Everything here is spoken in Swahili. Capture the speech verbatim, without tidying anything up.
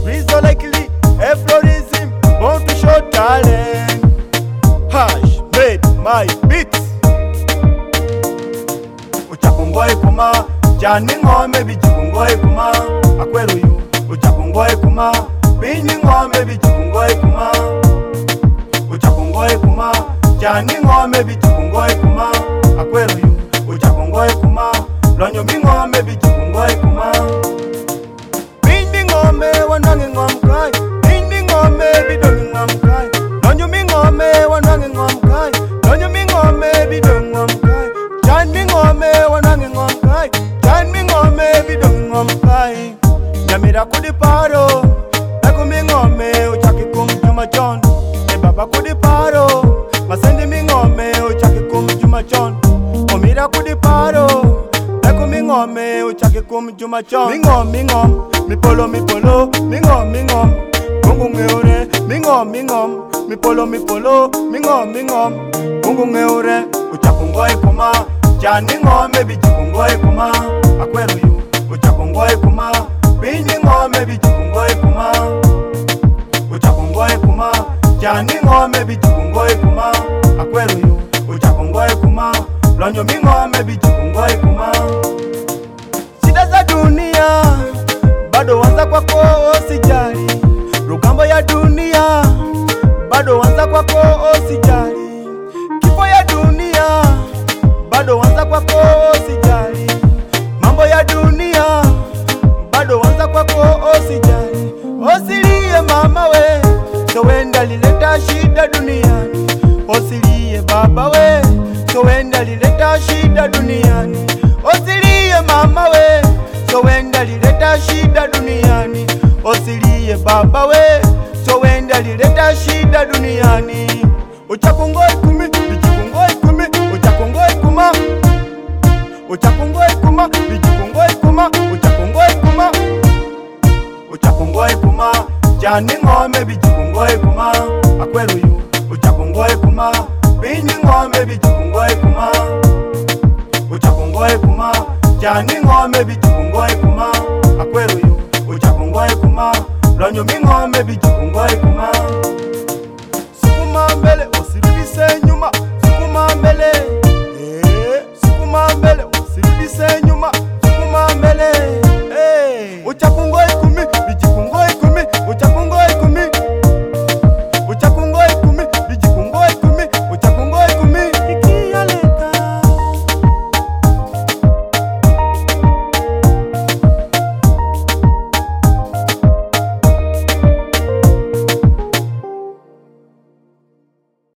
Rizzo likely, Eflorism, born to show talent. Hash made my beats. Uchakungoi kuma, jani ngome bijikungoi kuma. Akwelu yu, uchakungoi kuma, bini ngome bijikungoi kuma. Uchakungoi kuma, jani ngome bijikungoi kuma. Akwelu yu, uchakungoi kuma, lonyo mi ngome bijikungoi kuma. Bini ngome wanangi ngomkai, bini ngome bidongi ngomkai. Lonyo mi ngome wanangi ngomkai, lonyo mi ngome bidongi ngomkai. Jani ngome wanangi ngomkai, jani ngome bidongi ngomkai. Nyamira kudi paro, eko mi ngome uchaki kum juma chon. E baba kudi paro, masendi mi ngome uchaki kum juma chon. Omira kudi paro, eko mi ngome uchaki kum juma chon. Mi ngom, mi ngom, mi polo, mi polo, mi ngom, mi ngom. Mungu ngeure, mi ngom, mi ngom, mi polo, mi polo, mi ngom, mi ngom. Mungu ngeure, uchakungoi kuma, jani ngome bijikungoi kuma. Akwelu yu, uchakungoi kuma, bini ngome bijikungoi kuma. Uchakungoi kuma, jani ngome bijikungoi kuma. Akwelu yu, uchakungoi kuma, lonyo mi ngome bijikungoi kuma. Shida za dunia bado wanza kwako usijali. Rukamba ya dunia bado wanza kwako usijali. Kifo ya dunia bado wanza kwako usijali. Mambo ya dunia bado wanza kwako usijali. Osilie mama we, so wenda lileta shida duniani. Osilie baba we, so wenda lileta shida duniani. Osilie mama we, so wenda lileta shida duniani. Osilie baba we, so wenda lileta shida duniani. Uchakungoi kumi, bijikungoi kumi, uchakungoi kuma. Uchakungoi kuma, bijikungoi kuma, uchakungoi kuma. Uchakungoi kuma, jani ngome bijikungoi kuma. Akwelu yu, uchakungoi kuma, bini ngome bijikungoi kuma. Uchakungoi kuma, jani ngome bijikungoi kuma. Akwelu yu, uchakungoi kuma, lonyo mi ngome bijikungoi kuma.